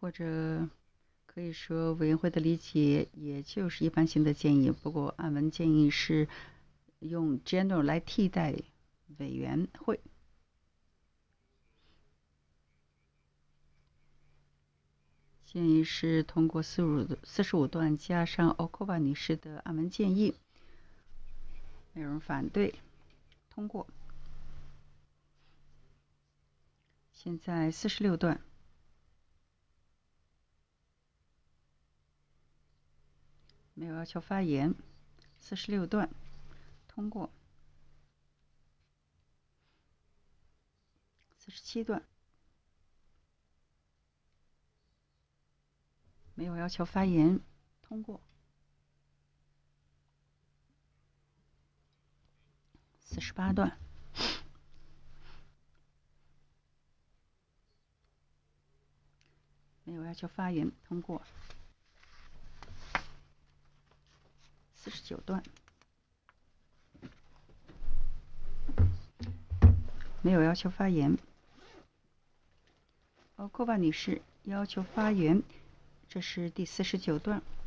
或者可以说委员会的理解也就是一般性的建议，不过按文建议是用 general 来替代委员会。建议是通过45段加上 Okova 女士的按文建议，没有人反对，通过。现在46段，没有要求发言。46段，通过。47段，没有要求发言，通过。48段，没有要求发言，通过。49段，没有要求发言。Okova 女士要求发言，这是第49段。